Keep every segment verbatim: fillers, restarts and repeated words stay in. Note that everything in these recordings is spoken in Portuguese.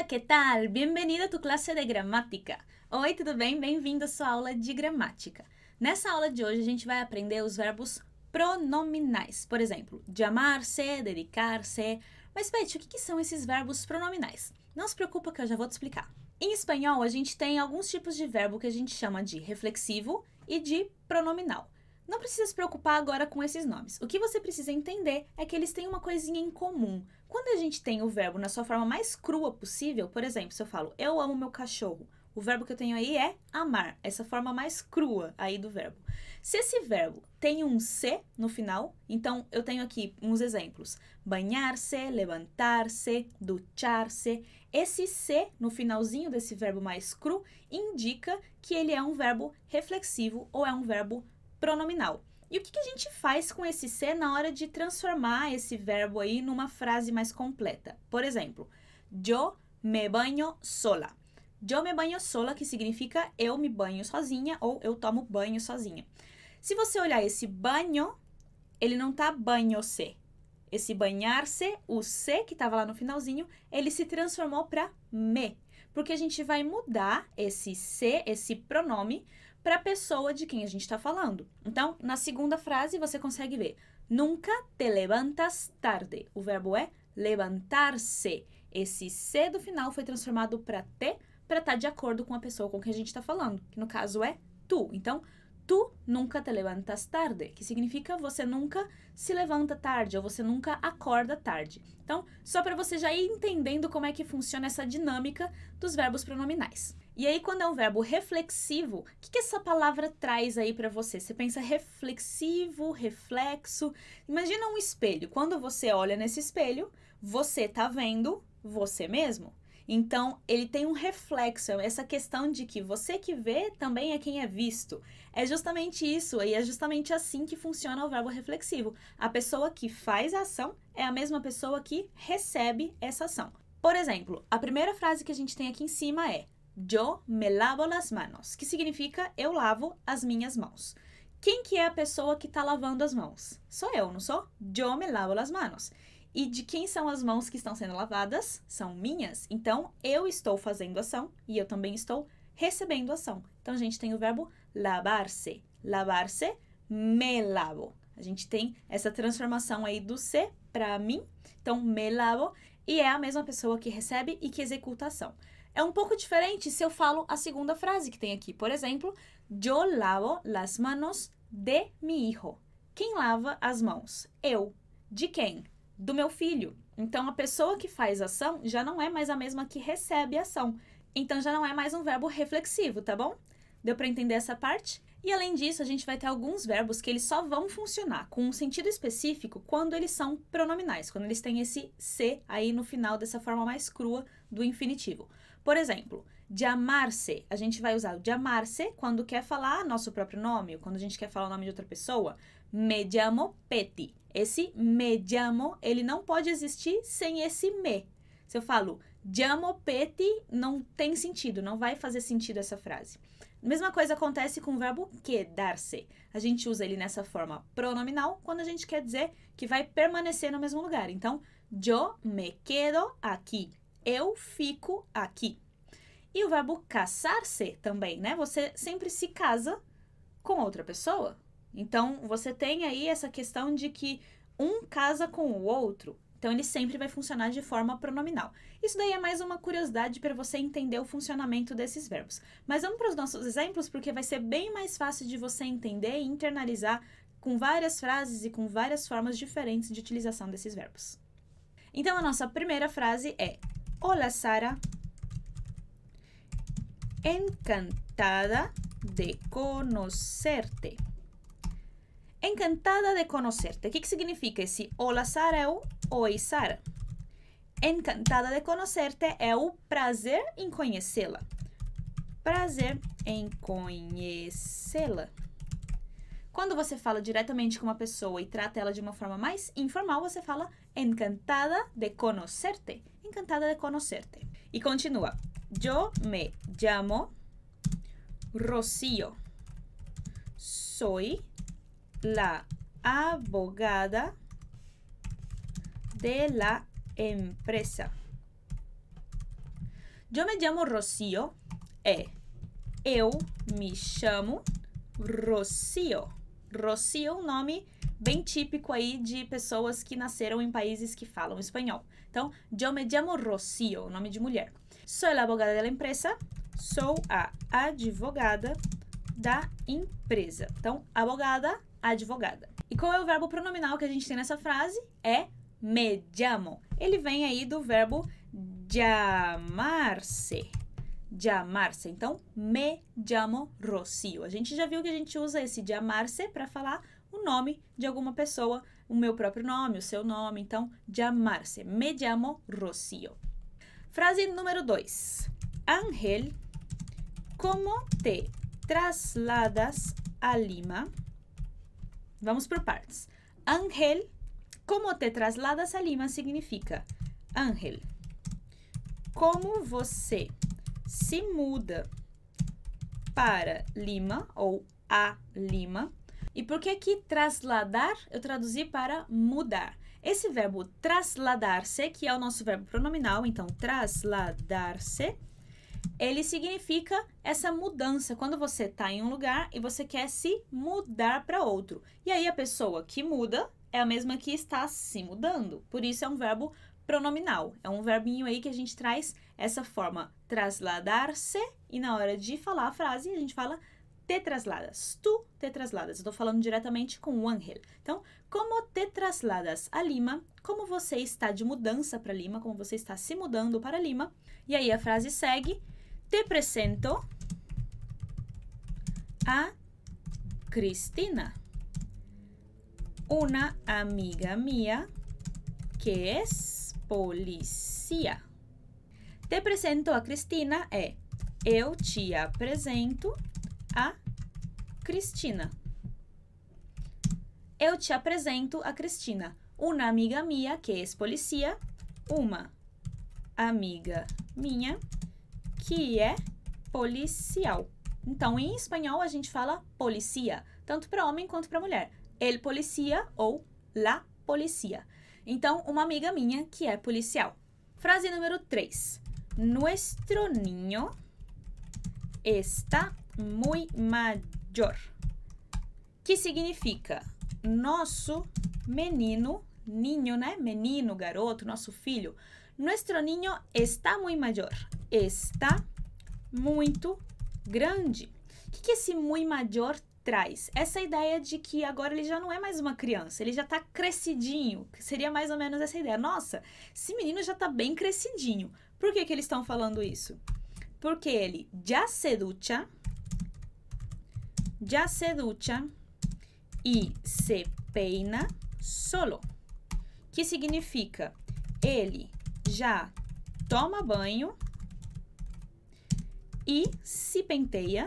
que tal? Bem-vindo a tu classe de gramática. Oi, tudo bem? Bem-vindo à sua aula de gramática. Nessa aula de hoje, a gente vai aprender os verbos pronominais. Por exemplo, chamar-se, dedicar-se. Mas, Beth, o que, que são esses verbos pronominais? Não se preocupa que eu já vou te explicar. Em espanhol, a gente tem alguns tipos de verbo que a gente chama de reflexivo e de pronominal. Não precisa se preocupar agora com esses nomes. O que você precisa entender é que eles têm uma coisinha em comum. Quando a gente tem o verbo na sua forma mais crua possível, por exemplo, se eu falo, eu amo meu cachorro, o verbo que eu tenho aí é amar, essa forma mais crua aí do verbo. Se esse verbo tem um se no final, então eu tenho aqui uns exemplos. Banhar-se, levantar-se, duchar-se. Esse se no finalzinho desse verbo mais cru indica que ele é um verbo reflexivo ou é um verbo pronominal. E o que, que a gente faz com esse se na hora de transformar esse verbo aí numa frase mais completa? Por exemplo, yo me banho sola. Yo me banho sola, que significa eu me banho sozinha ou eu tomo banho sozinha. Se você olhar esse banho, ele não tá banho-se. Esse banhar-se, o se que estava lá no finalzinho, ele se transformou para me. Porque a gente vai mudar esse se, esse pronome, para a pessoa de quem a gente está falando. Então, na segunda frase, você consegue ver. Nunca te levantas tarde. O verbo é levantar-se. Esse se do final foi transformado para te, para estar de acordo com a pessoa com quem a gente está falando, que no caso é tu. Então, tu nunca te levantas tarde, que significa você nunca se levanta tarde ou você nunca acorda tarde. Então, só para você já ir entendendo como é que funciona essa dinâmica dos verbos pronominais. E aí, quando é um verbo reflexivo, o que, que essa palavra traz aí para você? Você pensa reflexivo, reflexo. Imagina um espelho. Quando você olha nesse espelho, você tá vendo você mesmo. Então, ele tem um reflexo, essa questão de que você que vê também é quem é visto. É justamente isso, e é justamente assim que funciona o verbo reflexivo. A pessoa que faz a ação é a mesma pessoa que recebe essa ação. Por exemplo, a primeira frase que a gente tem aqui em cima é yo me lavo las manos, que significa eu lavo as minhas mãos. Quem que é a pessoa que está lavando as mãos? Sou eu, não sou? Yo me lavo las manos. E de quem são as mãos que estão sendo lavadas? São minhas. Então, eu estou fazendo ação e eu também estou recebendo ação. Então, a gente tem o verbo lavar-se. Lavar-se, me lavo. A gente tem essa transformação aí do se para mim. Então, me lavo. E é a mesma pessoa que recebe e que executa a ação. É um pouco diferente se eu falo a segunda frase que tem aqui. Por exemplo, yo lavo las manos de mi hijo. Quem lava as mãos? Eu. De quem? Do meu filho. Então, a pessoa que faz ação já não é mais a mesma que recebe ação. Então, já não é mais um verbo reflexivo, tá bom? Deu para entender essa parte? E, além disso, a gente vai ter alguns verbos que eles só vão funcionar com um sentido específico quando eles são pronominais, quando eles têm esse se aí no final dessa forma mais crua do infinitivo. Por exemplo, chamar-se. A gente vai usar o chamar-se quando quer falar nosso próprio nome, ou quando a gente quer falar o nome de outra pessoa. Me llamo Peti. Esse me llamo, ele não pode existir sem esse me. Se eu falo llamo Peti, não tem sentido, não vai fazer sentido essa frase. Mesma coisa acontece com o verbo quedar-se. A gente usa ele nessa forma pronominal quando a gente quer dizer que vai permanecer no mesmo lugar. Então, yo me quedo aqui. Eu fico aqui. E o verbo casar-se também, né? Você sempre se casa com outra pessoa. Então, você tem aí essa questão de que um casa com o outro. Então, ele sempre vai funcionar de forma pronominal. Isso daí é mais uma curiosidade para você entender o funcionamento desses verbos. Mas vamos para os nossos exemplos, porque vai ser bem mais fácil de você entender e internalizar com várias frases e com várias formas diferentes de utilização desses verbos. Então, a nossa primeira frase é: Hola, Sara. Encantada de conocerte. Encantada de conocerte. O que, que significa esse Hola, Sara? É o Oi, Sara. Encantada de conocerte é o prazer em conhecê-la. Prazer em conhecê-la. Quando você fala diretamente com uma pessoa e trata ela de uma forma mais informal, você fala encantada de conocerte. Encantada de conocerte. E continua. Yo me llamo Rocío. Soy la abogada de la empresa. Eu me chamo Rocio é eu me chamo Rocio. Rocio é um nome bem típico aí de pessoas que nasceram em países que falam espanhol. Então, eu me chamo Rocio, nome de mulher. Sou a abogada da empresa. Sou a advogada da empresa. Então, abogada, advogada. E qual é o verbo pronominal que a gente tem nessa frase? É me llamo. Ele vem aí do verbo llamar-se. Llamar-se. Então, me llamo Rocio. A gente já viu que a gente usa esse llamar-se para falar o nome de alguma pessoa, o meu próprio nome, o seu nome. Então, llamar-se. Me llamo Rocio. Frase número dois. Ángel, como te trasladas a Lima? Vamos por partes. Ángel, como te trasladas a Lima significa: Ángel, como você se muda para Lima ou a Lima? E por que que trasladar eu traduzi para mudar? Esse verbo trasladar-se, que é o nosso verbo pronominal, então trasladar-se, ele significa essa mudança, quando você está em um lugar e você quer se mudar para outro. E aí a pessoa que muda é a mesma que está se mudando. Por isso é um verbo pronominal. É um verbinho aí que a gente traz essa forma trasladar-se e na hora de falar a frase a gente fala te trasladas. Tu te trasladas. Eu estou falando diretamente com o Ángel. Então, como te trasladas a Lima? Como você está de mudança para Lima? Como você está se mudando para Lima? E aí a frase segue: te presento a Cristina, una amiga mía que es policía. Te presento a Cristina é eu te apresento a Cristina. Eu te apresento a Cristina, uma amiga minha que é policía, uma amiga minha que é policial. Então, em espanhol, a gente fala policía, tanto para homem quanto para mulher. El policía ou la policía. Então, uma amiga minha que é policial. Frase número três. Nuestro niño está muy mayor. Que significa nosso menino, niño, né? Menino, garoto, nosso filho. Nuestro niño está muy mayor. Está muito grande. O que, que esse muy mayor traz? Essa ideia de que agora ele já não é mais uma criança, ele já tá crescidinho. Seria mais ou menos essa ideia. Nossa, esse menino já tá bem crescidinho. Por que que eles estão falando isso? Porque ele já se ducha, já se ducha e se peina solo. Que significa ele já toma banho e se penteia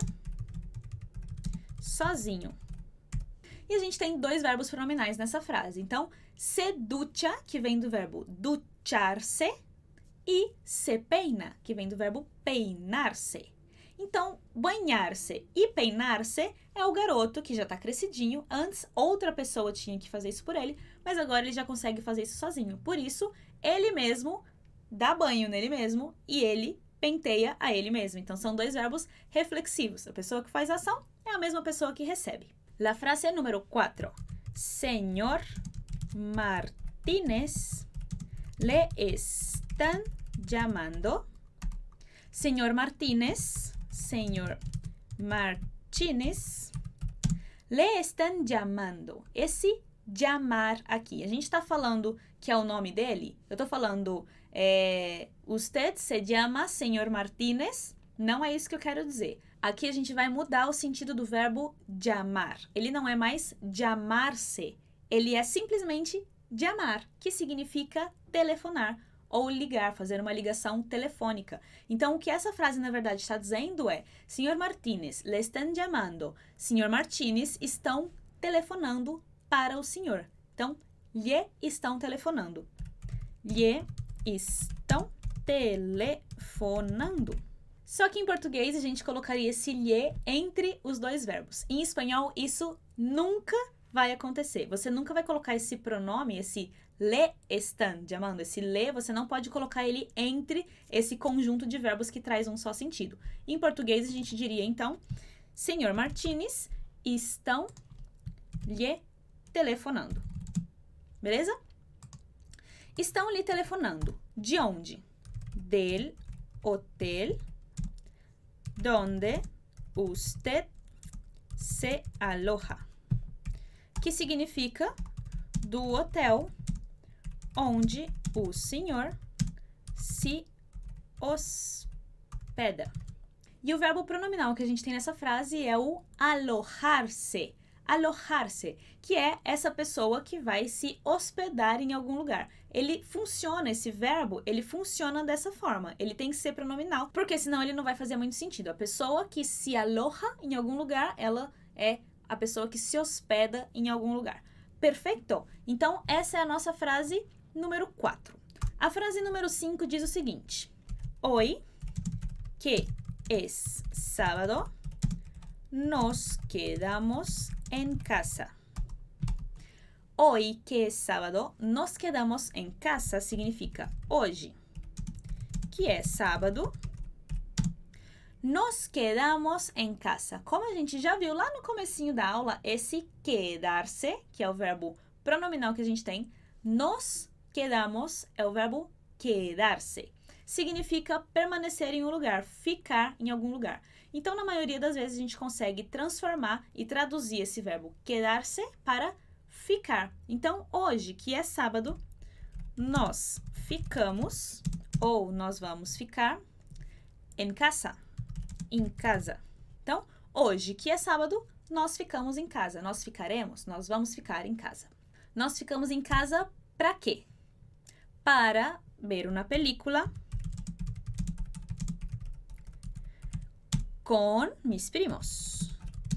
sozinho. E a gente tem dois verbos pronominais nessa frase. Então, se ducha, que vem do verbo duchar-se, e se peina, que vem do verbo peinar-se. Então, banhar-se e peinar-se é o garoto que já está crescidinho. Antes, outra pessoa tinha que fazer isso por ele, mas agora ele já consegue fazer isso sozinho. Por isso, ele mesmo dá banho nele mesmo e ele penteia a ele mesmo. Então, são dois verbos reflexivos. A pessoa que faz a ação é a mesma pessoa que recebe. La frase número quatro. Señor Martínez, le están llamando. Señor Martínez, señor Martínez, le están llamando. Esse llamar aqui, a gente está falando que é o nome dele? Eu estou falando, é, usted se llama señor Martínez? Não é isso que eu quero dizer. Aqui a gente vai mudar o sentido do verbo llamar. Ele não é mais llamar-se, ele é simplesmente llamar, que significa telefonar ou ligar, fazer uma ligação telefônica. Então, o que essa frase, na verdade, está dizendo é: senhor Martínez, le están llamando. senhor Martínez estão telefonando para o senhor. Então, lhe estão telefonando. Lhe estão telefonando. Só que em português a gente colocaria esse lhe entre os dois verbos. Em espanhol, isso nunca vai acontecer. Você nunca vai colocar esse pronome, esse le están llamando. Esse le, você não pode colocar ele entre esse conjunto de verbos que traz um só sentido. Em português, a gente diria, então, senhor Martínez, estão lhe telefonando. Beleza? Estão lhe telefonando. De onde? Del hotel donde usted se aloja. Que significa do hotel onde o senhor se hospeda. E o verbo pronominal que a gente tem nessa frase é o alojar-se. Alojar-se, que é essa pessoa que vai se hospedar em algum lugar. Ele funciona, esse verbo, ele funciona dessa forma. Ele tem que ser pronominal, porque senão ele não vai fazer muito sentido. A pessoa que se aloja em algum lugar, ela é a pessoa que se hospeda em algum lugar. Perfeito? Então, essa é a nossa frase número quatro. A frase número cinco diz o seguinte. Hoy, que es sábado, nos quedamos en casa. Hoy, que es sábado, nos quedamos en casa significa hoje, que é sábado, nos quedamos en casa. Como a gente já viu lá no comecinho da aula, esse quedar-se, que é o verbo pronominal que a gente tem, nos quedamos é o verbo quedar-se. Significa permanecer em um lugar, ficar em algum lugar. Então, na maioria das vezes, a gente consegue transformar e traduzir esse verbo quedar-se para ficar. Então, hoje, que é sábado, nós ficamos, ou nós vamos ficar, em casa, em casa. Então, hoje, que é sábado, nós ficamos em casa. Nós ficaremos, nós vamos ficar em casa. Nós ficamos em casa para quê? Para ver uma película com mis primos.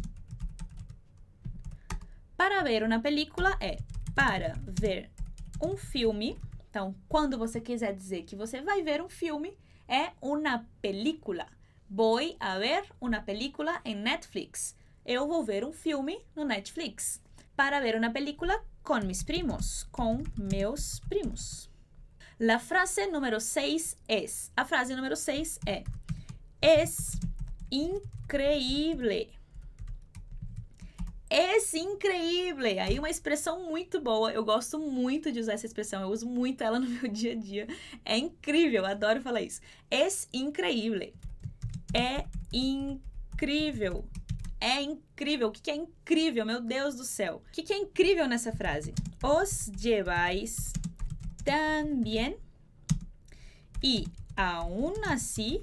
Para ver uma película é para ver um filme. Então, quando você quiser dizer que você vai ver um filme, é uma película. Voy a ver uma película em Netflix. Eu vou ver um filme no Netflix. Para ver uma película com mis primos, com meus primos. La frase número seis es, a frase número seis é, es increíble. Es increíble. Aí uma expressão muito boa. Eu gosto muito de usar essa expressão. Eu uso muito ela no meu dia a dia. É incrível. Adoro falar isso. Es increíble. É incrível. É incrível. O que é incrível? Meu Deus do céu. O que é incrível nessa frase? Os lleváis tan bien y aún así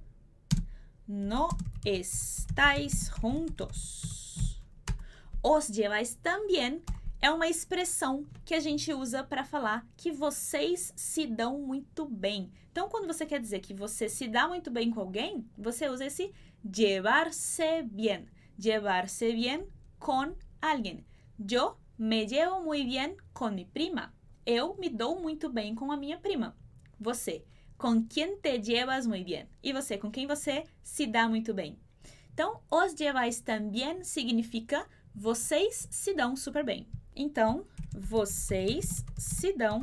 no estáis juntos. Os lleváis tan bien é uma expressão que a gente usa para falar que vocês se dão muito bem. Então, quando você quer dizer que você se dá muito bem com alguém, você usa esse llevarse bien. Llevarse bien con alguien. Yo me llevo muy bien con mi prima. Eu me dou muito bem com a minha prima. Você, com quem te llevas muy bien. E você, com quem você se dá muito bem. Então, os lleváis tan bien significa vocês se dão super bem. Então, vocês se dão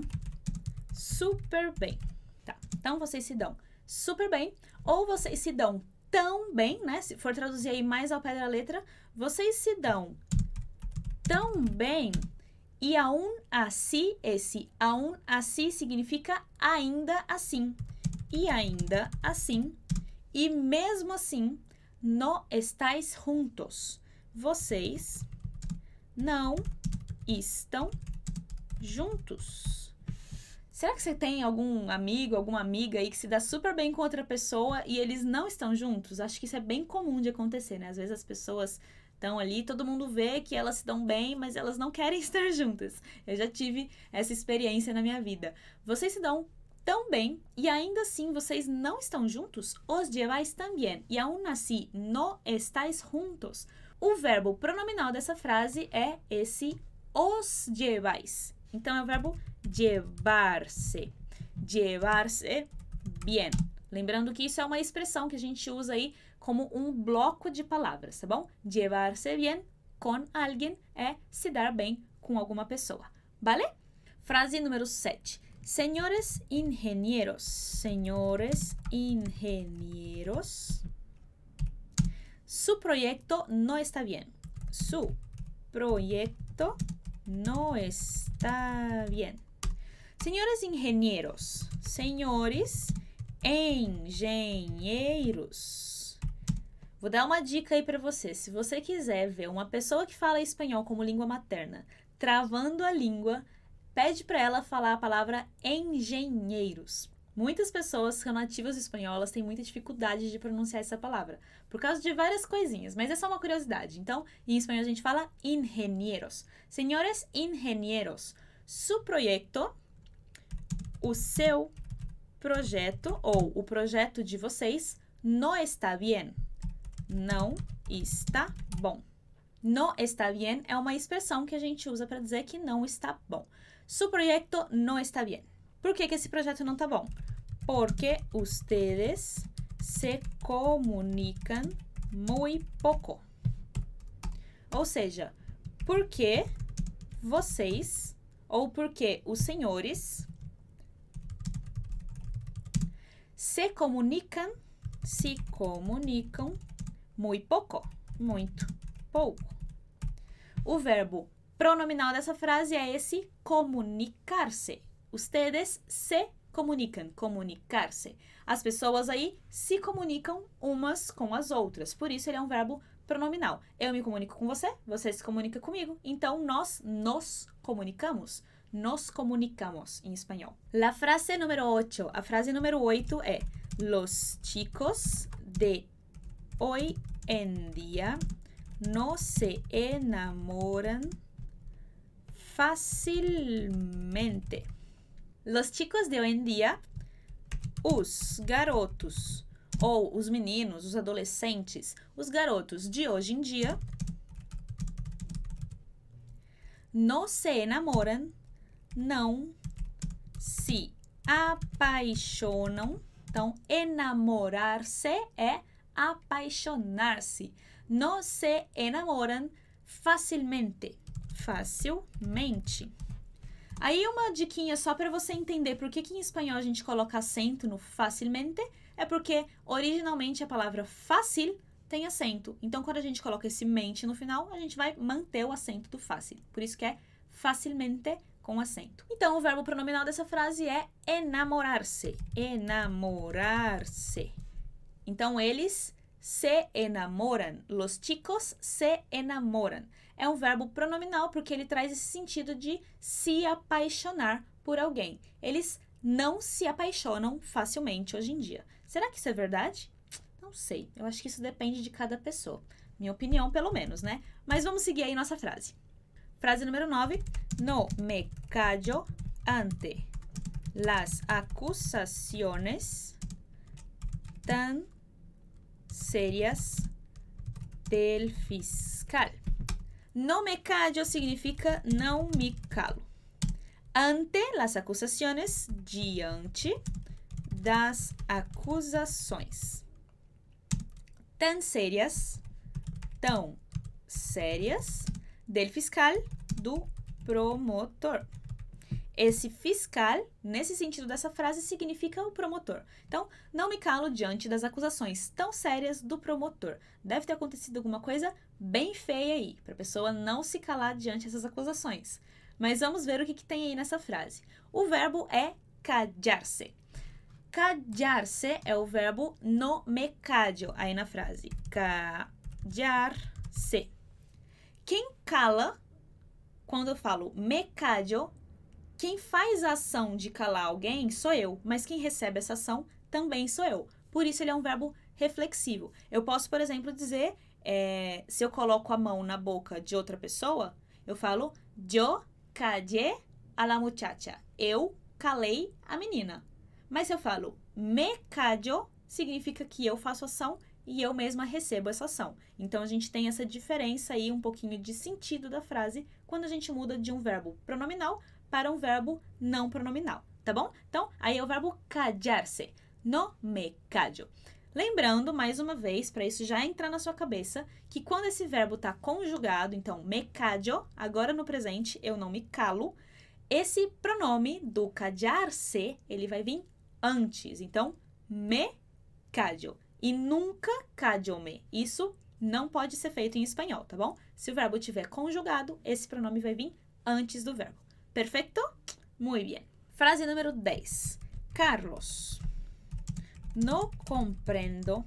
super bem. Tá, então vocês se dão super bem ou vocês se dão tão bem, né? Se for traduzir aí mais ao pé da letra, vocês se dão tão bem. E aún así, esse aún así significa ainda assim. E ainda assim, e mesmo assim, no estáis juntos. Vocês não estão juntos. Será que você tem algum amigo, alguma amiga aí que se dá super bem com outra pessoa e eles não estão juntos? Acho que isso é bem comum de acontecer, né? Às vezes as pessoas estão ali, todo mundo vê que elas se dão bem, mas elas não querem estar juntas. Eu já tive essa experiência na minha vida. Vocês se dão tão bem e ainda assim vocês não estão juntos? Os lleváis también y aún así no estáis juntos. O verbo pronominal dessa frase é esse os lleváis. Então é o verbo llevar-se. Llevar-se bien. Lembrando que isso é uma expressão que a gente usa aí como um bloco de palavras, tá bom? Llevar-se bien com alguien é se dar bem com alguma pessoa. Vale? Frase número sete. Señores ingenieros. Señores ingenieros. Su proyecto no está bien. Su proyecto no está bien. Senhores engenheiros, senhores engenheiros. Vou dar uma dica aí para você. Se você quiser ver uma pessoa que fala espanhol como língua materna travando a língua, pede para ela falar a palavra engenheiros. Muitas pessoas que são nativas espanholas têm muita dificuldade de pronunciar essa palavra, por causa de várias coisinhas, mas é só uma curiosidade. Então, em espanhol a gente fala ingenieros. Senhores ingenieros, su proyecto, o seu projeto, ou o projeto de vocês, no está bien. Não está bom. No está bien é uma expressão que a gente usa para dizer que não está bom. Su proyecto no está bien. Por que que esse projeto não está bom? Porque ustedes se comunicam muy poco. Ou seja, porque vocês, ou porque os senhores, se comunicam, se comunicam muy poco, muito pouco. O verbo pronominal dessa frase é esse comunicar-se. Ustedes se comunicam, comunicar-se. As pessoas aí se comunicam umas com as outras, por isso ele é um verbo pronominal. Eu me comunico com você, você se comunica comigo, então nós nos comunicamos. Nos comunicamos em espanhol. La frase número ocho. A frase número oito é: Los chicos de hoy en día no se enamoran fácilmente. Los chicos de hoy en día, os garotos, ou os meninos, os adolescentes, os garotos de hoje em dia, no se enamoram, não se apaixonam. Então, enamorar-se é apaixonar-se. No se enamoram facilmente. Facilmente. Aí uma diquinha só para você entender por que, que em espanhol a gente coloca acento no facilmente, é porque originalmente a palavra fácil tem acento. Então, quando a gente coloca esse mente no final, a gente vai manter o acento do fácil. Por isso que é facilmente com acento. Então, o verbo pronominal dessa frase é enamorar-se. Enamorar-se. Então, eles se enamoram. Los chicos se enamoram. É um verbo pronominal porque ele traz esse sentido de se apaixonar por alguém. Eles não se apaixonam facilmente hoje em dia. Será que isso é verdade? Não sei. Eu acho que isso depende de cada pessoa. Minha opinião, pelo menos, né? Mas vamos seguir aí nossa frase. Frase número nove. No me callo ante las acusaciones tan serias del fiscal. No me callo significa não me calo. Ante las acusaciones, diante das acusações. Tan serias, tão sérias, del fiscal, do promotor. Esse fiscal, nesse sentido dessa frase, significa o promotor. Então, não me calo diante das acusações tão sérias do promotor. Deve ter acontecido alguma coisa bem feia aí, para a pessoa não se calar diante dessas acusações. Mas vamos ver o que, que tem aí nessa frase. O verbo é callar-se. Callar-se é o verbo no me callo, aí na frase. Callar-se. Quem cala, quando eu falo me callo, quem faz a ação de calar alguém sou eu, mas quem recebe essa ação também sou eu. Por isso ele é um verbo reflexivo. Eu posso, por exemplo, dizer, é, se eu coloco a mão na boca de outra pessoa, eu falo, yo callé a la muchacha. Eu calei a menina. Mas se eu falo, me callo, significa que eu faço ação e eu mesma recebo essa ação. Então, a gente tem essa diferença aí, um pouquinho de sentido da frase, quando a gente muda de um verbo pronominal para um verbo não pronominal, tá bom? Então, aí é o verbo callar-se. No me callo. Lembrando, mais uma vez, para isso já entrar na sua cabeça, que quando esse verbo está conjugado, então, me callo, agora no presente, eu não me calo, esse pronome do callar-se, ele vai vir antes. Então, me callo. E nunca callo-me. Isso não pode ser feito em espanhol, tá bom? Se o verbo estiver conjugado, esse pronome vai vir antes do verbo. Perfeito? Muy bien. Frase número dez. Carlos. No comprendo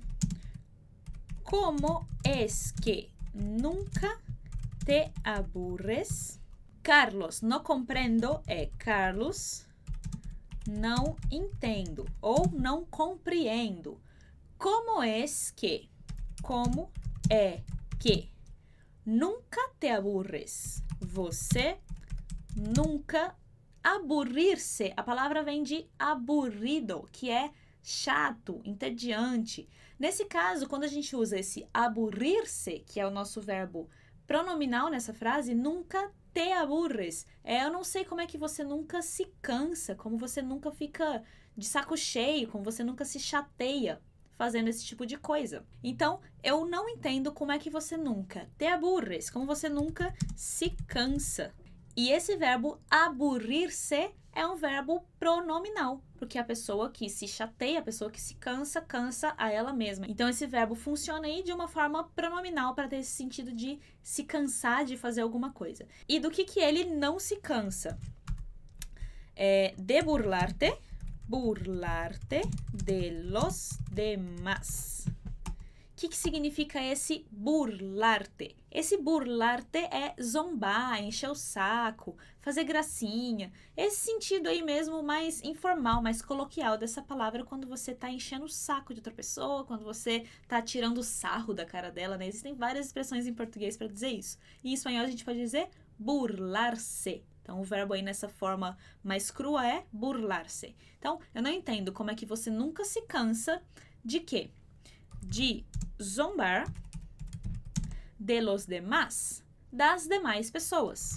cómo es que nunca te aburres. Carlos, no comprendo é Carlos, não entendo ou não compreendo. Como es que, como é que, nunca te aburres. Você nunca aburrir-se. A palavra vem de aburrido, que é chato, entediante. Nesse caso, quando a gente usa esse aburrir-se, que é o nosso verbo pronominal nessa frase, nunca te aburres. É, eu não sei como é que você nunca se cansa, como você nunca fica de saco cheio, como você nunca se chateia fazendo esse tipo de coisa. Então, eu não entendo como é que você nunca te aburres, como você nunca se cansa. E esse verbo aburrir-se é um verbo pronominal, porque a pessoa que se chateia, a pessoa que se cansa, cansa a ela mesma. Então, esse verbo funciona aí de uma forma pronominal para ter esse sentido de se cansar de fazer alguma coisa. E do que que ele não se cansa? É de burlarte, burlarte de los demás. O que que significa esse burlarte? Esse burlarte é zombar, encher o saco, fazer gracinha. Esse sentido aí mesmo mais informal, mais coloquial dessa palavra quando você está enchendo o saco de outra pessoa, quando você está tirando o sarro da cara dela, né? Existem várias expressões em português para dizer isso. Em espanhol a gente pode dizer burlar-se. Então, o verbo aí nessa forma mais crua é burlar-se. Então, eu não entendo como é que você nunca se cansa de quê? De zombar de los demás, das demais pessoas.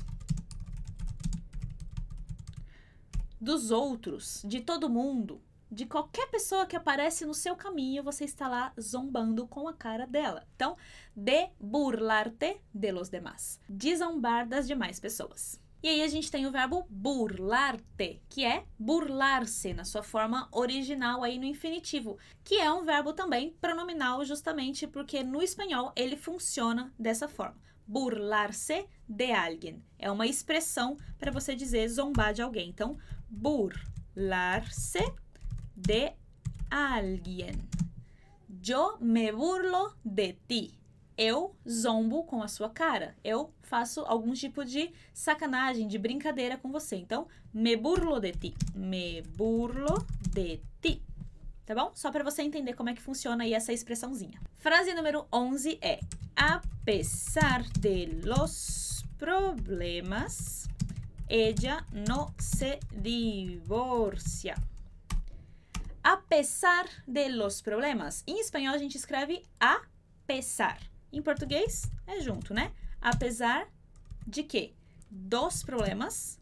Dos outros, de todo mundo, de qualquer pessoa que aparece no seu caminho, você está lá zombando com a cara dela. Então, de burlarte de los demás, de zombar das demais pessoas. E aí a gente tem o verbo burlar-te, que é burlar-se na sua forma original aí no infinitivo, que é um verbo também pronominal justamente porque no espanhol ele funciona dessa forma. Burlar-se de alguien. É uma expressão para você dizer zombar de alguém. Então, burlar-se de alguien. Yo me burlo de ti. Eu zombo com a sua cara. Eu faço algum tipo de sacanagem, de brincadeira com você. Então, me burlo de ti. Me burlo de ti. Tá bom? Só para você entender como é que funciona aí essa expressãozinha. Frase número onze é: a pesar de los problemas, ella no se divorcia. A pesar de los problemas. Em espanhol a gente escreve a pesar. Em português é junto, né? Apesar de quê? Dos problemas.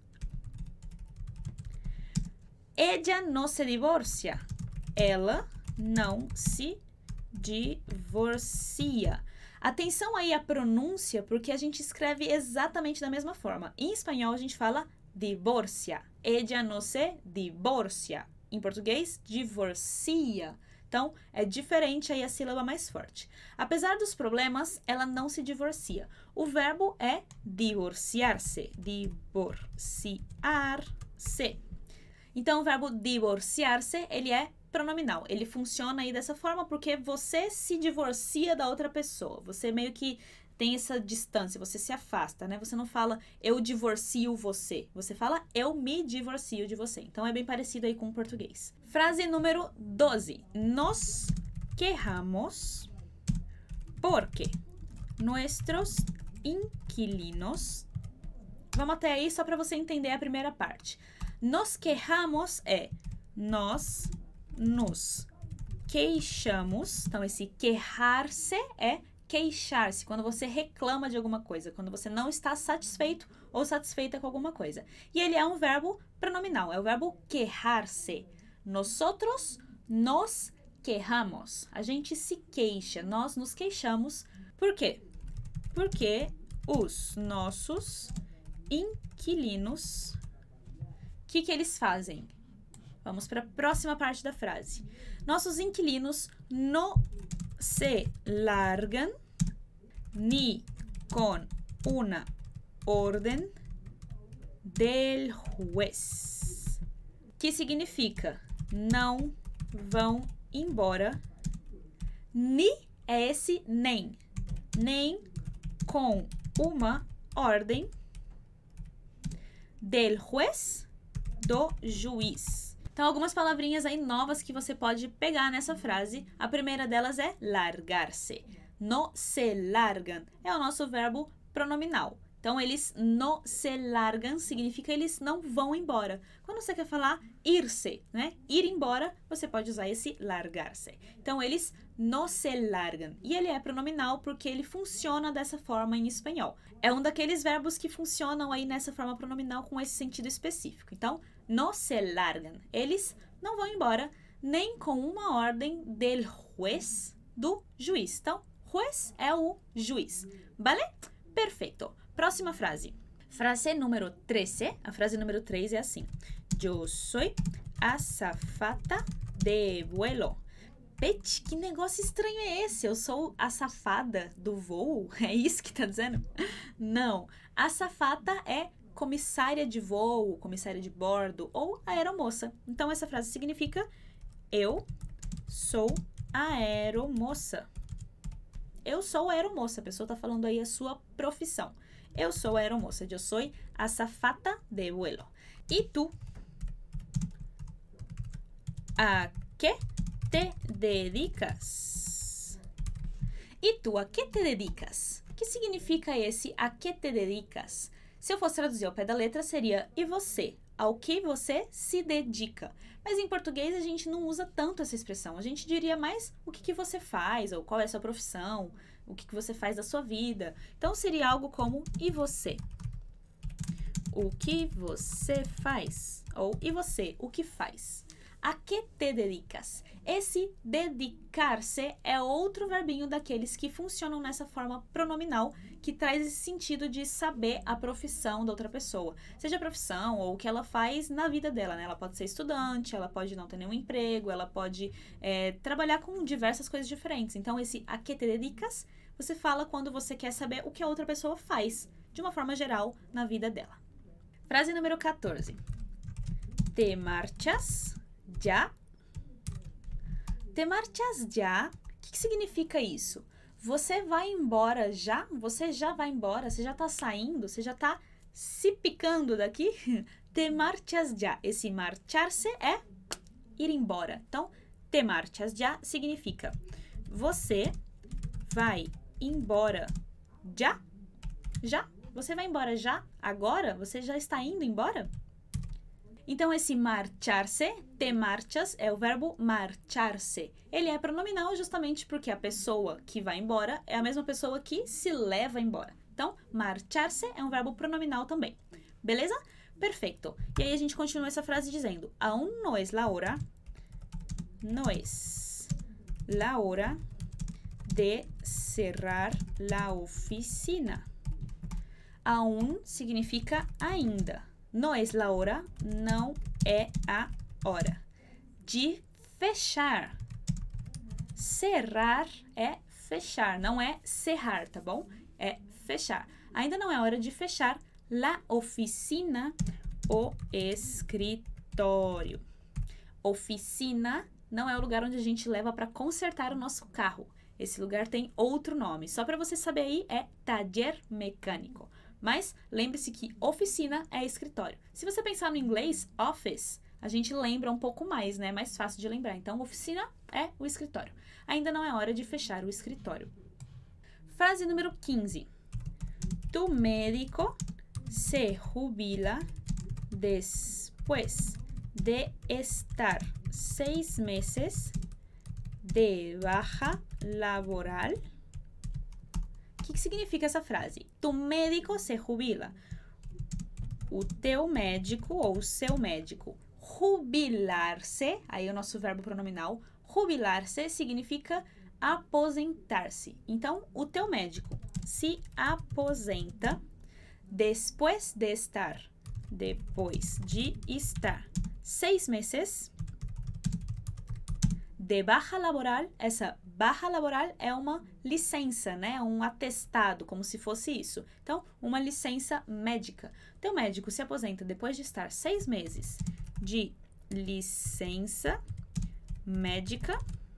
Ella no se divorcia. Ela não se divorcia. Atenção aí à pronúncia, porque a gente escreve exatamente da mesma forma. Em espanhol a gente fala divorcia. Ella no se divorcia. Em português, divorcia. Então, é diferente aí a sílaba mais forte. Apesar dos problemas, ela não se divorcia. O verbo é divorciar-se. Divorciar-se. Então, o verbo divorciar-se, ele é pronominal. Ele funciona aí dessa forma porque você se divorcia da outra pessoa. Você meio que tem essa distância, você se afasta, né? Você não fala eu divorcio você. Você fala eu me divorcio de você. Então, é bem parecido aí com o português. Frase número doze. Nos quejamos porque nuestros inquilinos... Vamos até aí só para você entender a primeira parte. Nos quejamos é nós nos queixamos. Então, esse quejar-se é queixar-se, quando você reclama de alguma coisa, quando você não está satisfeito ou satisfeita com alguma coisa. E ele é um verbo pronominal, é o verbo quejar-se. Nosotros nos quejamos. A gente se queixa, nós nos queixamos. Por quê? Porque os nossos inquilinos, o que, que eles fazem? Vamos para a próxima parte da frase. Nossos inquilinos no se largan ni con una orden del juez. Que significa não vão embora. Ni é esse nem. Nem com uma ordem del juez, do juiz. Então, algumas palavrinhas aí novas que você pode pegar nessa frase. A primeira delas é largar-se. No se largan é o nosso verbo pronominal. Então, eles no se largan significa eles não vão embora. Quando você quer falar ir-se, né? Ir embora, você pode usar esse largar-se. Então, eles no se largan. E ele é pronominal porque ele funciona dessa forma em espanhol. É um daqueles verbos que funcionam aí nessa forma pronominal com esse sentido específico. Então, no se largan. Eles não vão embora nem com uma ordem del juez, do juiz. Então, juez é o juiz. Vale? Perfeito. Próxima frase. Frase número treze. A frase número três é assim. Eu soy azafata de vuelo. Pete, que negócio estranho é esse? Eu sou a safada do voo? É isso que tá dizendo? Não. Azafata é comissária de voo, comissária de bordo ou aeromoça. Então, essa frase significa eu sou aeromoça. Eu sou aeromoça. A pessoa tá falando aí a sua profissão. Eu sou aeromoça. Eu sou azafata de vuelo. E tu? A que te dedicas? E tu, a que te dedicas? O que significa esse a que te dedicas? Se eu fosse traduzir ao pé da letra, seria e você? Ao que você se dedica? Mas em português a gente não usa tanto essa expressão. A gente diria mais o que, que você faz, ou qual é a sua profissão, o que, que você faz da sua vida. Então seria algo como e você? O que você faz? Ou e você? O que faz? A que te dedicas? Esse dedicar-se é outro verbinho daqueles que funcionam nessa forma pronominal, que traz esse sentido de saber a profissão da outra pessoa. Seja a profissão ou o que ela faz na vida dela, né? Ela pode ser estudante, ela pode não ter nenhum emprego, ela pode é, trabalhar com diversas coisas diferentes. Então, esse a que te dedicas, você fala quando você quer saber o que a outra pessoa faz, de uma forma geral, na vida dela. Frase número quatorze. Te marchas já? Te marchas já? O que, que significa isso? Você vai embora já? Você já vai embora? Você já tá saindo? Você já tá se picando daqui? Te marchas já. Esse marchar-se é ir embora. Então, te marchas já significa você vai embora já? Já? Você vai embora já? Agora? Você já está indo embora? Então, esse marchar-se, te marchas, é o verbo marchar-se. Ele é pronominal justamente porque a pessoa que vai embora é a mesma pessoa que se leva embora. Então, marchar-se é um verbo pronominal também. Beleza? Perfeito. E aí a gente continua essa frase dizendo: aún no es la hora, no es la hora de cerrar la oficina. Aún significa ainda. No es la hora, não é a hora. De fechar. Cerrar é fechar, não é cerrar, tá bom? É fechar. Ainda não é hora de fechar la oficina, o escritório. Oficina não é o lugar onde a gente leva para consertar o nosso carro. Esse lugar tem outro nome. Só para você saber aí, é taller mecânico. Mas lembre-se que oficina é escritório. Se você pensar no inglês, office, a gente lembra um pouco mais, né? É mais fácil de lembrar. Então, oficina é o escritório. Ainda não é hora de fechar o escritório. Frase número quinze. Tu médico se jubila después de estar seis meses de baja laboral. O que, que significa essa frase? Tu médico se jubila. O teu médico ou o seu médico. Jubilar-se, aí é o nosso verbo pronominal. Jubilar-se significa aposentar-se. Então, o teu médico se aposenta depois de estar, depois de estar seis meses de baixa laboral. Essa baixa laboral é uma licença, né? Um atestado, como se fosse isso. Então, uma licença médica. Teu médico se aposenta depois de estar seis meses de licença médica.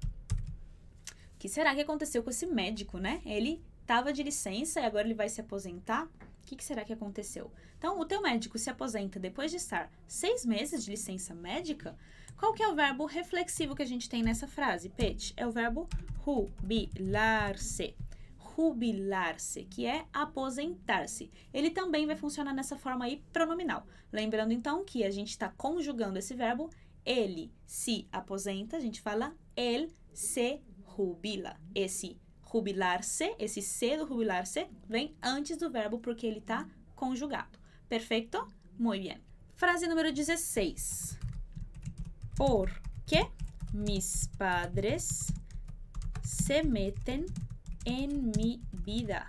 O que será que aconteceu com esse médico, né? Ele estava de licença e agora ele vai se aposentar? O que, que será que aconteceu? Então, o teu médico se aposenta depois de estar seis meses de licença médica. Qual que é o verbo reflexivo que a gente tem nessa frase, Pet? É o verbo jubilar-se. Jubilar-se, que é aposentar-se. Ele também vai funcionar nessa forma aí pronominal. Lembrando, então, que a gente está conjugando esse verbo. Ele se aposenta, a gente fala ele se jubila. Esse jubilar-se, esse se do jubilar-se, vem antes do verbo porque ele está conjugado. Perfeito? Muy bien. Frase número dezesseis. ¿Por qué mis padres se meten en mi vida?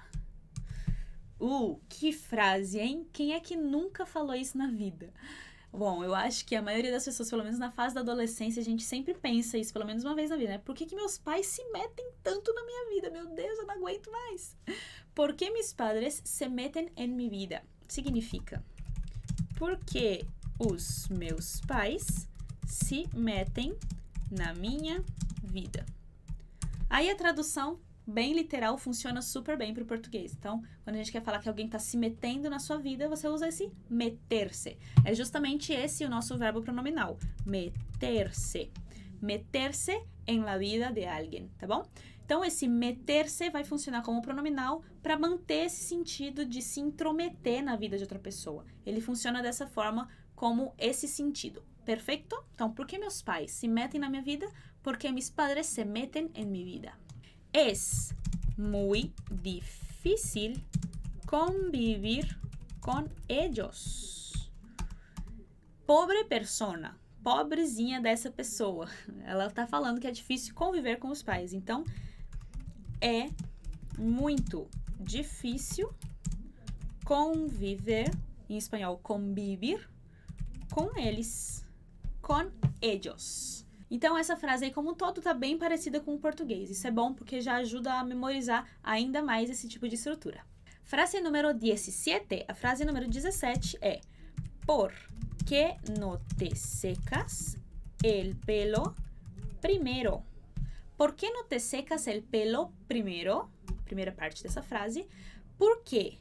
Uh, que frase, hein? Quem é que nunca falou isso na vida? Bom, eu acho que a maioria das pessoas, pelo menos na fase da adolescência, a gente sempre pensa isso, pelo menos uma vez na vida, né? Por que que meus pais se metem tanto na minha vida? Meu Deus, eu não aguento mais. ¿Por qué mis padres se meten en mi vida? Significa, porque os meus pais se metem na minha vida. Aí a tradução bem literal funciona super bem para o português. Então, quando a gente quer falar que alguém está se metendo na sua vida, você usa esse meter-se. É justamente esse o nosso verbo pronominal. Meter-se. Meter-se en la vida de alguém, tá bom? Então, esse meter-se vai funcionar como pronominal para manter esse sentido de se intrometer na vida de outra pessoa. Ele funciona dessa forma, como esse sentido. Perfeito? Então, por que meus pais se metem na minha vida? Porque mis padres se meten en mi vida. Es muy difícil convivir con ellos. Pobre persona. Pobrezinha dessa pessoa. Ela tá falando que é difícil conviver com os pais. Então, é muito difícil conviver, em espanhol, convivir, com eles, com ellos. Então, essa frase aí, como um todo, tá bem parecida com o português. Isso é bom porque já ajuda a memorizar ainda mais esse tipo de estrutura. Frase número dezessete, a frase número dezessete é: ¿Por qué no te secas el pelo primero? ¿Por qué no te secas el pelo primero? Primeira parte dessa frase. Por que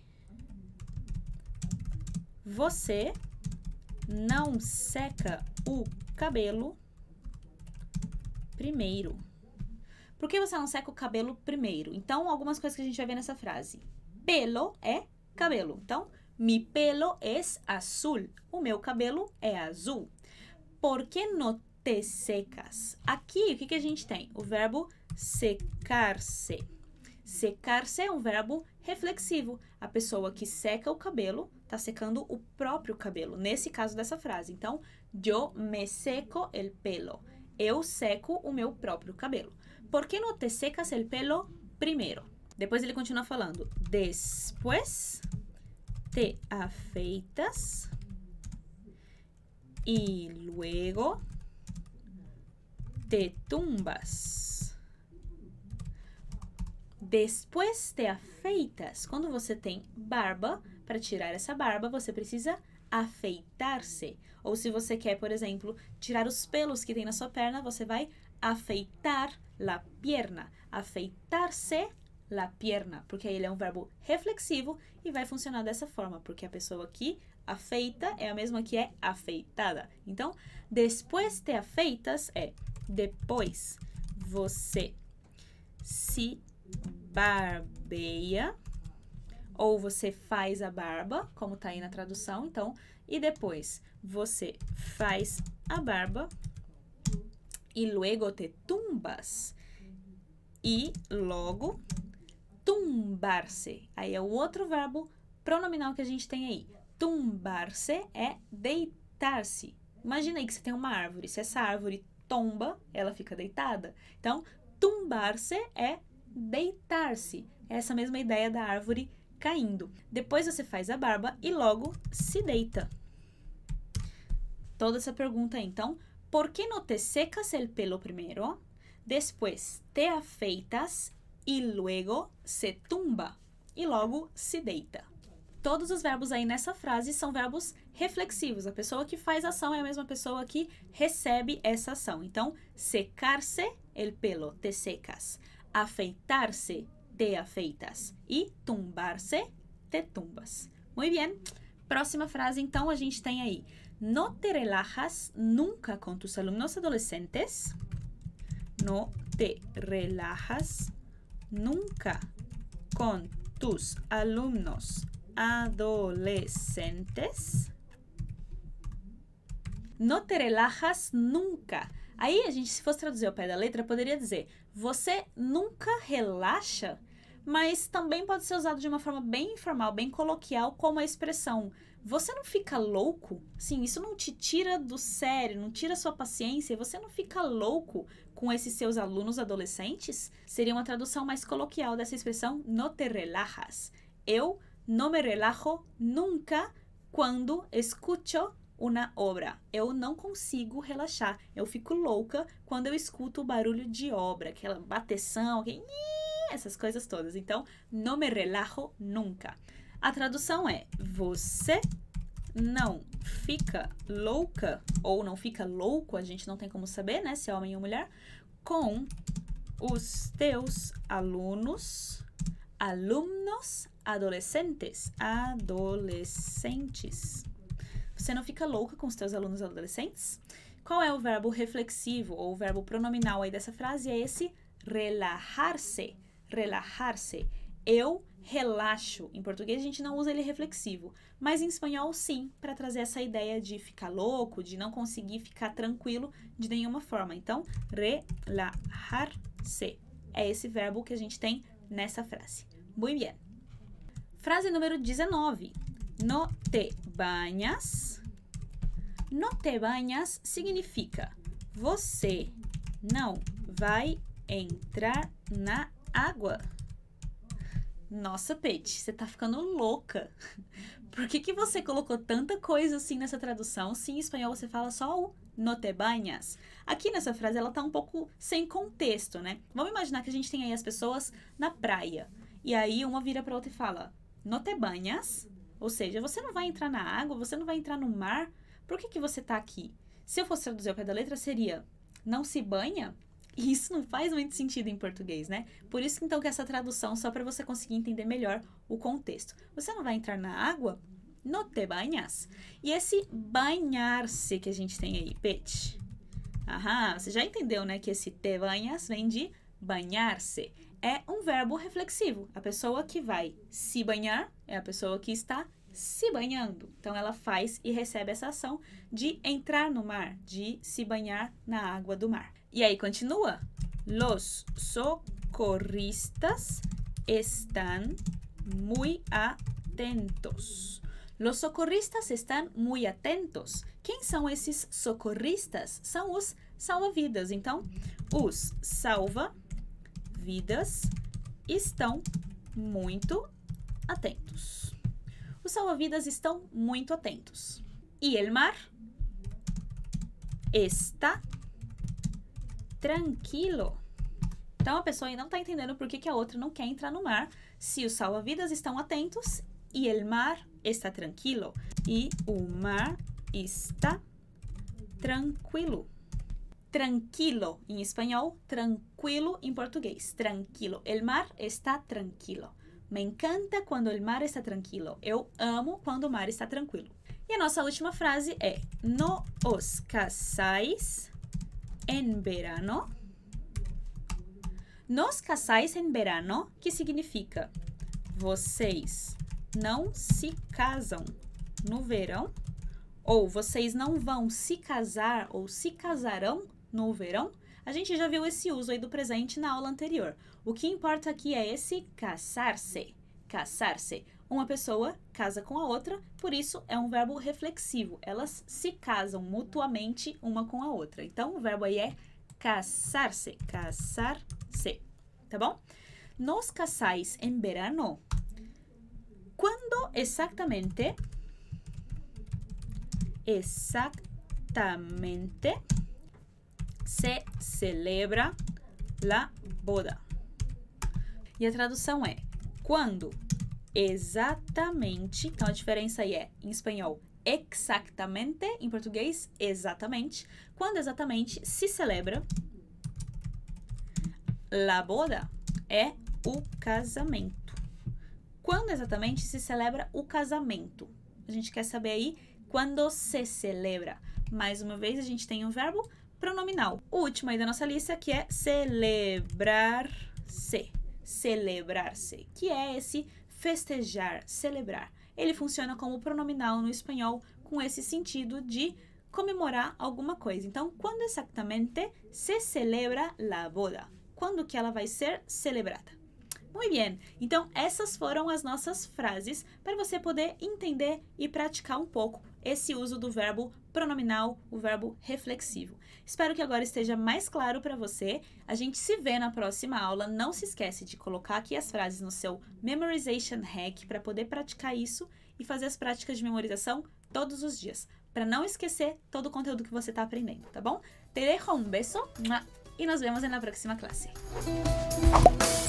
você não seca o cabelo primeiro? Por que você não seca o cabelo primeiro? Então, algumas coisas que a gente vai ver nessa frase. Pelo é cabelo. Então, mi pelo es azul. O meu cabelo é azul. Por que no te secas? Aqui, o que, que a gente tem? O verbo secar-se. Secar-se é um verbo reflexivo. A pessoa que seca o cabelo está secando o próprio cabelo. Nesse caso dessa frase. Então, yo me seco el pelo. Eu seco o meu próprio cabelo. ¿Por qué no te secas el pelo primero? Depois ele continua falando. Después te afeitas y luego te tumbas. Después te afeitas. Quando você tem barba, para tirar essa barba, você precisa afeitar-se. Ou se você quer, por exemplo, tirar os pelos que tem na sua perna, você vai afeitar la pierna. Afeitar-se la pierna, porque ele é um verbo reflexivo e vai funcionar dessa forma, porque a pessoa que afeita é a mesma que é afeitada. Então, después te afeitas é depois você se barbeia, ou você faz a barba, como tá aí na tradução, então, e depois você faz a barba e luego te tumbas. E logo tumbar-se. Aí é o outro verbo pronominal que a gente tem aí. Tumbar-se é deitar-se. Imagina aí que você tem uma árvore. Se essa árvore tomba, ela fica deitada. Então, tumbar-se é deitar-se. Essa mesma ideia da árvore caindo. Depois você faz a barba e logo se deita. Toda essa pergunta aí. Então, por que não te secas el pelo primero? Después te afeitas e luego se tumba. E logo se deita. Todos os verbos aí nessa frase são verbos reflexivos. A pessoa que faz a ação é a mesma pessoa que recebe essa ação. Então, secar-se, el pelo, te secas. Afeitar-se, te afeitas. E tumbar-se, te tumbas. Muito bem. Próxima frase, então, a gente tem aí. No te relajas nunca con tus alumnos adolescentes. No te relajas nunca con tus alumnos adolescentes. No te relajas nunca. Aí, a gente, se fosse traduzir ao pé da letra, poderia dizer, você nunca relaxa, mas também pode ser usado de uma forma bem informal, bem coloquial, como a expressão, você não fica louco? Sim, isso não te tira do sério, não tira sua paciência, você não fica louco com esses seus alunos adolescentes? Seria uma tradução mais coloquial dessa expressão, no te relajas. Eu no me relajo nunca quando escucho uma obra. Eu não consigo relaxar. Eu fico louca quando eu escuto o barulho de obra, aquela bateção, aquele... essas coisas todas. Então, no me relajo nunca. A tradução é, você não fica louca, ou não fica louco, a gente não tem como saber, né, se é homem ou mulher, com os teus alunos, alumnos, adolescentes, adolescentes. Você não fica louca com os teus alunos adolescentes? Qual é o verbo reflexivo ou o verbo pronominal aí dessa frase? É esse relajar-se, relajar-se. Eu relaxo. Em português a gente não usa ele reflexivo, mas em espanhol sim, para trazer essa ideia de ficar louco, de não conseguir ficar tranquilo de nenhuma forma. Então, relajar-se é esse verbo que a gente tem nessa frase. Muito bem. Frase número dezenove. No te bañas. No te bañas significa você não vai entrar na água. Nossa, Pete, você tá ficando louca. Por que que você colocou tanta coisa assim nessa tradução? Se em espanhol você fala só o no te bañas. Aqui nessa frase ela tá um pouco sem contexto, né? Vamos imaginar que a gente tem aí as pessoas na praia. E aí uma vira pra outra e fala, no te bañas? Ou seja, você não vai entrar na água, você não vai entrar no mar. Por que que você tá aqui? Se eu fosse traduzir ao pé da letra, seria, não se banha? E isso não faz muito sentido em português, né? Por isso, então, que essa tradução, só para você conseguir entender melhor o contexto. Você não vai entrar na água? No te bañas. E esse banhar-se que a gente tem aí, Pete? Aham, você já entendeu, né? Que esse te bañas vem de banhar-se. É um verbo reflexivo. A pessoa que vai se banhar é a pessoa que está se banhando. Então, ela faz e recebe essa ação de entrar no mar, de se banhar na água do mar. E aí, continua. Los socorristas están muy atentos. Los socorristas están muy atentos. Quem são esses socorristas? São os salva-vidas. Então, os salva-vidas estão muito atentos. Os salva-vidas estão muito atentos. E el mar está tranquilo. Então, a pessoa aí não está entendendo por que que a outra não quer entrar no mar se os salva-vidas estão atentos e el mar está tranquilo. E o mar está tranquilo. Tranquilo em espanhol, tranquilo em português. Tranquilo. El mar está tranquilo. Me encanta quando el mar está tranquilo. Eu amo quando o mar está tranquilo. E a nossa última frase é: no os casáis en verano. Nos casais en verano, que significa vocês não se casam no verão, ou vocês não vão se casar ou se casarão no verão. A gente já viu esse uso aí do presente na aula anterior. O que importa aqui é esse casar-se, casar-se. uma pessoa casa com a outra, por isso é um verbo reflexivo. Elas se casam mutuamente uma com a outra. Então, o verbo aí é casar-se, casar-se, tá bom? Nos casáis en verano. Quando exactamente, exactamente se celebra la boda? E a tradução é quando exatamente, então a diferença aí é, em espanhol, exactamente, em português, exatamente. Quando exatamente se celebra la boda, é o casamento. Quando exatamente se celebra o casamento? A gente quer saber aí quando se celebra. Mais uma vez, a gente tem um verbo pronominal. O último aí da nossa lista que é celebrar-se. Celebrar-se, que é esse festejar, celebrar. Ele funciona como pronominal no espanhol com esse sentido de comemorar alguma coisa. Então, quando exatamente se celebra la boda? Quando que ela vai ser celebrada? Muito bem, então essas foram as nossas frases para você poder entender e praticar um pouco esse uso do verbo pronominal, o verbo reflexivo. Espero que agora esteja mais claro para você. A gente se vê na próxima aula. Não se esquece de colocar aqui as frases no seu Memorization Hack para poder praticar isso e fazer as práticas de memorização todos os dias, para não esquecer todo o conteúdo que você está aprendendo, tá bom? Te dejo um beijo e nos vemos na próxima classe.